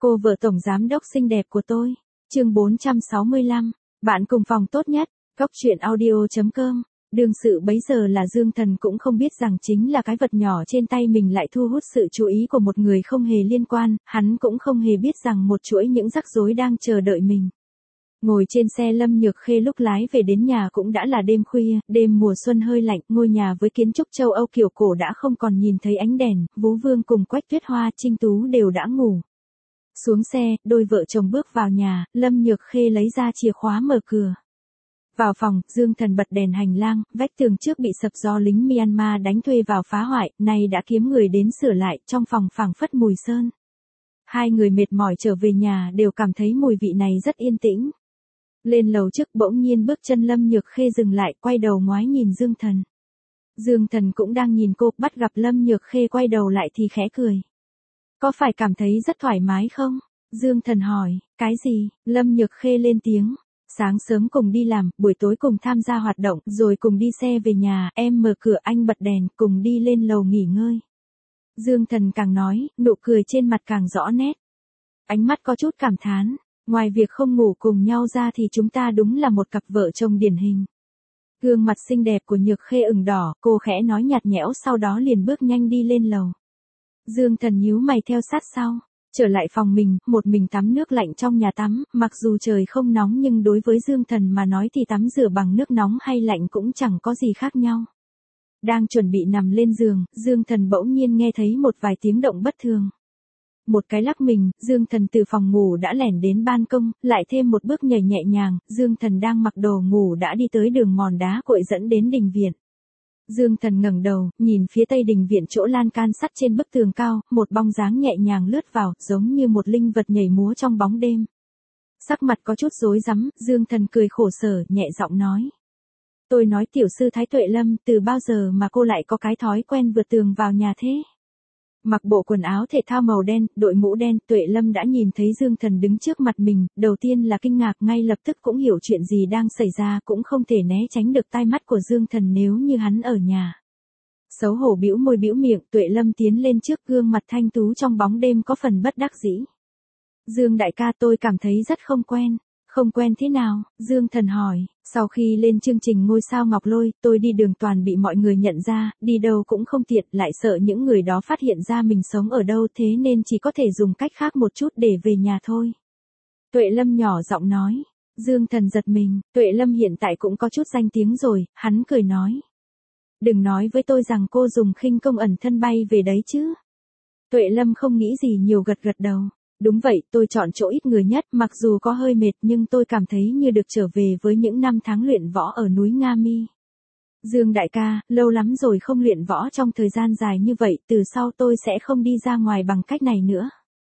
Cô vợ tổng giám đốc xinh đẹp của tôi. Chương 465. Bạn cùng phòng tốt nhất. Góc truyện audio.com. Đương sự bấy giờ là Dương Thần cũng không biết rằng chính là cái vật nhỏ trên tay mình lại thu hút sự chú ý của một người không hề liên quan, hắn cũng không hề biết rằng một chuỗi những rắc rối đang chờ đợi mình. Ngồi trên xe Lâm Nhược Khê lúc lái về đến nhà cũng đã là đêm khuya, đêm mùa xuân hơi lạnh, ngôi nhà với kiến trúc châu Âu kiểu cổ đã không còn nhìn thấy ánh đèn, Vũ Vương cùng Quách Tuyết Hoa, Trinh Tú đều đã ngủ. Xuống xe, đôi vợ chồng bước vào nhà, Lâm Nhược Khê lấy ra chìa khóa mở cửa. Vào phòng, Dương Thần bật đèn hành lang, vách tường trước bị sập do lính Myanmar đánh thuê vào phá hoại, nay đã kiếm người đến sửa lại, trong phòng phảng phất mùi sơn. Hai người mệt mỏi trở về nhà đều cảm thấy mùi vị này rất yên tĩnh. Lên lầu trước bỗng nhiên bước chân Lâm Nhược Khê dừng lại, quay đầu ngoái nhìn Dương Thần. Dương Thần cũng đang nhìn cô, bắt gặp Lâm Nhược Khê quay đầu lại thì khẽ cười. Có phải cảm thấy rất thoải mái không? Dương Thần hỏi, cái gì? Lâm Nhược Khê lên tiếng. Sáng sớm cùng đi làm, buổi tối cùng tham gia hoạt động, rồi cùng đi xe về nhà, em mở cửa anh bật đèn, cùng đi lên lầu nghỉ ngơi. Dương Thần càng nói, nụ cười trên mặt càng rõ nét. Ánh mắt có chút cảm thán, ngoài việc không ngủ cùng nhau ra thì chúng ta đúng là một cặp vợ chồng điển hình. Gương mặt xinh đẹp của Nhược Khê ửng đỏ, cô khẽ nói nhạt nhẽo sau đó liền bước nhanh đi lên lầu. Dương Thần nhíu mày theo sát sau. Trở lại phòng mình, một mình tắm nước lạnh trong nhà tắm, mặc dù trời không nóng nhưng đối với Dương Thần mà nói thì tắm rửa bằng nước nóng hay lạnh cũng chẳng có gì khác nhau. Đang chuẩn bị nằm lên giường, Dương Thần bỗng nhiên nghe thấy một vài tiếng động bất thường. Một cái lắc mình, Dương Thần từ phòng ngủ đã lẻn đến ban công, lại thêm một bước nhảy nhẹ nhàng, Dương Thần đang mặc đồ ngủ đã đi tới đường mòn đá cội dẫn đến đình viện. Dương Thần ngẩng đầu, nhìn phía tây đình viện chỗ lan can sắt trên bức tường cao, một bóng dáng nhẹ nhàng lướt vào, giống như một linh vật nhảy múa trong bóng đêm. Sắc mặt có chút rối rắm, Dương Thần cười khổ sở, nhẹ giọng nói. Tôi nói tiểu sư Thái Tuệ Lâm, từ bao giờ mà cô lại có cái thói quen vượt tường vào nhà thế? Mặc bộ quần áo thể thao màu đen, đội mũ đen, Tuệ Lâm đã nhìn thấy Dương Thần đứng trước mặt mình, đầu tiên là kinh ngạc, ngay lập tức cũng hiểu chuyện gì đang xảy ra, cũng không thể né tránh được tai mắt của Dương Thần nếu như hắn ở nhà. Xấu hổ bĩu môi bĩu miệng, Tuệ Lâm tiến lên trước, gương mặt thanh tú trong bóng đêm có phần bất đắc dĩ. Dương đại ca, tôi cảm thấy rất không quen. Không quen thế nào? Dương Thần hỏi. Sau khi lên chương trình Ngôi sao Ngọc Lôi, tôi đi đường toàn bị mọi người nhận ra, đi đâu cũng không tiện, lại sợ những người đó phát hiện ra mình sống ở đâu, thế nên chỉ có thể dùng cách khác một chút để về nhà thôi. Tuệ Lâm nhỏ giọng nói. Dương Thần giật mình, Tuệ Lâm hiện tại cũng có chút danh tiếng rồi, hắn cười nói. Đừng nói với tôi rằng cô dùng khinh công ẩn thân bay về đấy chứ. Tuệ Lâm không nghĩ gì nhiều, gật gật đầu. Đúng vậy, tôi chọn chỗ ít người nhất, mặc dù có hơi mệt nhưng tôi cảm thấy như được trở về với những năm tháng luyện võ ở núi Nga Mi. Dương đại ca, lâu lắm rồi không luyện võ trong thời gian dài như vậy, từ sau tôi sẽ không đi ra ngoài bằng cách này nữa.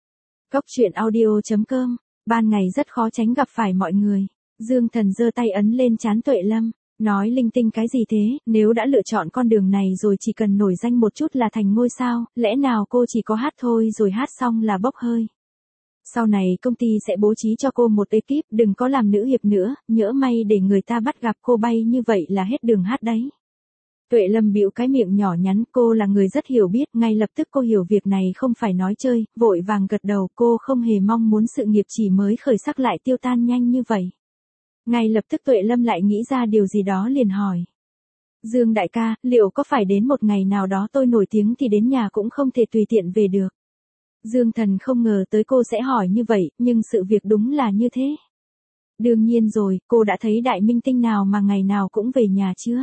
Góc truyện audio.com. Ban ngày rất khó tránh gặp phải mọi người. Dương Thần giơ tay ấn lên trán Tuệ Lâm, nói linh tinh cái gì thế, nếu đã lựa chọn con đường này rồi chỉ cần nổi danh một chút là thành ngôi sao, lẽ nào cô chỉ có hát thôi rồi hát xong là bốc hơi. Sau này công ty sẽ bố trí cho cô một ekip, đừng có làm nữ hiệp nữa, nhỡ may để người ta bắt gặp cô bay như vậy là hết đường hát đấy. Tuệ Lâm bĩu cái miệng nhỏ nhắn, cô là người rất hiểu biết, ngay lập tức cô hiểu việc này không phải nói chơi, vội vàng gật đầu, cô không hề mong muốn sự nghiệp chỉ mới khởi sắc lại tiêu tan nhanh như vậy. Ngay lập tức Tuệ Lâm lại nghĩ ra điều gì đó liền hỏi. Dương đại ca, liệu có phải đến một ngày nào đó tôi nổi tiếng thì đến nhà cũng không thể tùy tiện về được? Dương Thần không ngờ tới cô sẽ hỏi như vậy, nhưng sự việc đúng là như thế. Đương nhiên rồi, cô đã thấy đại minh tinh nào mà ngày nào cũng về nhà chưa?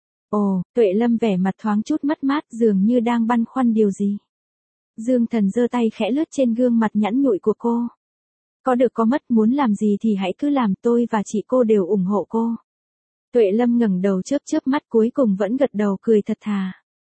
Ồ, Tuệ Lâm vẻ mặt thoáng chút mất mát, dường như đang băn khoăn điều gì. Dương Thần giơ tay khẽ lướt trên gương mặt nhẵn nhụi của cô. Có được có mất, muốn làm gì thì hãy cứ làm, tôi và chị cô đều ủng hộ cô. Tuệ Lâm ngẩng đầu chớp chớp mắt, cuối cùng vẫn gật đầu cười thật thà.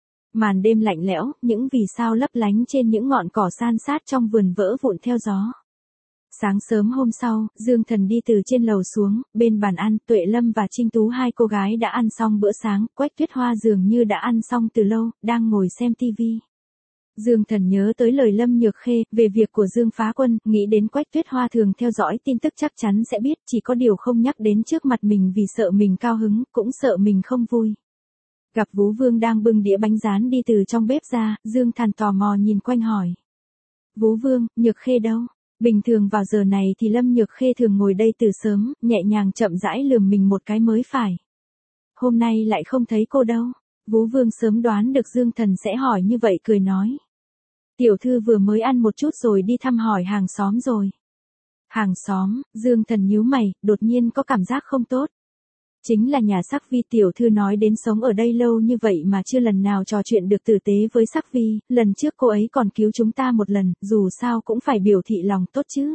Màn đêm lạnh lẽo, những vì sao lấp lánh trên những ngọn cỏ san sát trong vườn vỡ vụn theo gió. Sáng sớm hôm sau, Dương Thần đi từ trên lầu xuống, bên bàn ăn, Tuệ Lâm và Trinh Tú, hai cô gái đã ăn xong bữa sáng, Quách Tuyết Hoa dường như đã ăn xong từ lâu, đang ngồi xem tivi. Dương Thần nhớ tới lời Lâm Nhược Khê về việc của Dương Phá Quân, nghĩ đến Quách Tuyết Hoa thường theo dõi tin tức chắc chắn sẽ biết, chỉ có điều không nhắc đến trước mặt mình vì sợ mình cao hứng, cũng sợ mình không vui. Gặp Vũ Vương đang bưng đĩa bánh rán đi từ trong bếp ra, Dương Thần tò mò nhìn quanh hỏi. Vũ Vương, Nhược Khê đâu? Bình thường vào giờ này thì Lâm Nhược Khê thường ngồi đây từ sớm, nhẹ nhàng chậm rãi lườm mình một cái mới phải. Hôm nay lại không thấy cô đâu. Vú Vương sớm đoán được Dương Thần sẽ hỏi như vậy cười nói. Tiểu thư vừa mới ăn một chút rồi đi thăm hỏi hàng xóm rồi. Hàng xóm, Dương Thần nhíu mày, đột nhiên có cảm giác không tốt. Chính là nhà Sắc Vi, tiểu thư nói đến sống ở đây lâu như vậy mà chưa lần nào trò chuyện được tử tế với Sắc Vi, lần trước cô ấy còn cứu chúng ta một lần, dù sao cũng phải biểu thị lòng tốt chứ.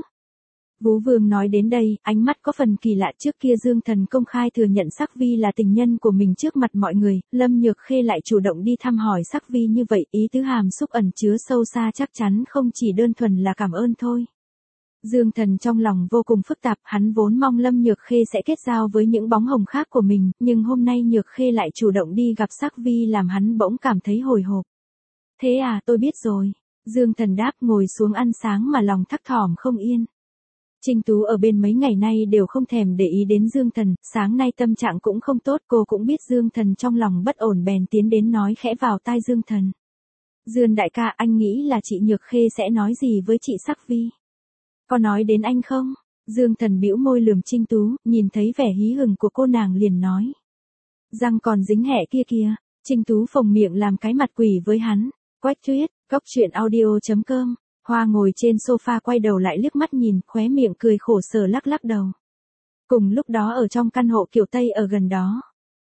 Vú Vương nói đến đây, ánh mắt có phần kỳ lạ, trước kia Dương Thần công khai thừa nhận Sắc Vi là tình nhân của mình trước mặt mọi người, Lâm Nhược Khê lại chủ động đi thăm hỏi Sắc Vi như vậy, ý tứ hàm xúc ẩn chứa sâu xa chắc chắn không chỉ đơn thuần là cảm ơn thôi. Dương Thần trong lòng vô cùng phức tạp, hắn vốn mong Lâm Nhược Khê sẽ kết giao với những bóng hồng khác của mình, nhưng hôm nay Nhược Khê lại chủ động đi gặp Sắc Vi làm hắn bỗng cảm thấy hồi hộp. Thế à, tôi biết rồi. Dương Thần đáp, ngồi xuống ăn sáng mà lòng thắc thỏm không yên. Trinh Tú ở bên mấy ngày nay đều không thèm để ý đến Dương Thần, sáng nay tâm trạng cũng không tốt, cô cũng biết Dương Thần trong lòng bất ổn bèn tiến đến nói khẽ vào tai Dương Thần. Dương đại ca, anh nghĩ là chị Nhược Khê sẽ nói gì với chị Sắc Vi? Có nói đến anh không? Dương Thần bĩu môi lườm Trinh Tú, nhìn thấy vẻ hí hửng của cô nàng liền nói. Răng còn dính hẹ kia kìa. Trinh Tú phồng miệng làm cái mặt quỷ với hắn. Quách Thuyết, coctruyện.audio.com. Hoa ngồi trên sofa quay đầu lại liếc mắt nhìn, khóe miệng cười khổ sở lắc lắc đầu. Cùng lúc đó ở trong căn hộ kiểu Tây ở gần đó.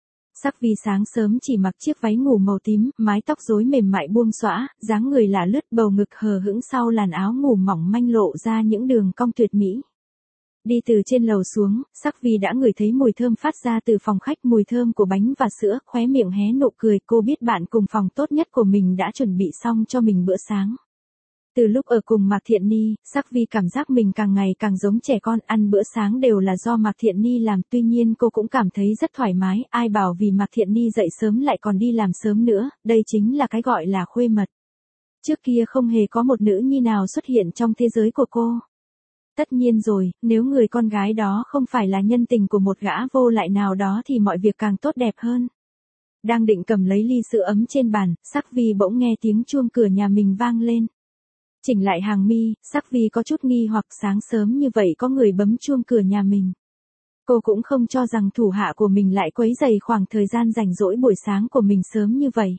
Sắc Vi sáng sớm chỉ mặc chiếc váy ngủ màu tím, mái tóc rối mềm mại buông xõa, dáng người lả lướt, bầu ngực hờ hững sau làn áo ngủ mỏng manh lộ ra những đường cong tuyệt mỹ. Đi từ trên lầu xuống, Sắc Vi đã ngửi thấy mùi thơm phát ra từ phòng khách, mùi thơm của bánh và sữa, khóe miệng hé nụ cười, cô biết bạn cùng phòng tốt nhất của mình đã chuẩn bị xong cho mình bữa sáng. Từ lúc ở cùng Mạc Thiện Ni, Sắc Vi cảm giác mình càng ngày càng giống trẻ con, ăn bữa sáng đều là do Mạc Thiện Ni làm, tuy nhiên cô cũng cảm thấy rất thoải mái, ai bảo vì Mạc Thiện Ni dậy sớm lại còn đi làm sớm nữa, đây chính là cái gọi là khuê mật. Trước kia không hề có một nữ nhi nào xuất hiện trong thế giới của cô. Tất nhiên rồi, nếu người con gái đó không phải là nhân tình của một gã vô lại nào đó thì mọi việc càng tốt đẹp hơn. Đang định cầm lấy ly sữa ấm trên bàn, Sắc Vi bỗng nghe tiếng chuông cửa nhà mình vang lên. Chỉnh lại hàng mi, Sắc Vi có chút nghi hoặc, sáng sớm như vậy có người bấm chuông cửa nhà mình. Cô cũng không cho rằng thủ hạ của mình lại quấy rầy khoảng thời gian rảnh rỗi buổi sáng của mình sớm như vậy.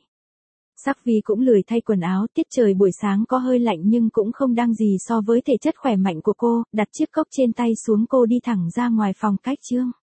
Sắc Vi cũng lười thay quần áo, tiết trời buổi sáng có hơi lạnh nhưng cũng không đáng gì so với thể chất khỏe mạnh của cô, đặt chiếc cốc trên tay xuống cô đi thẳng ra ngoài phòng cách trương.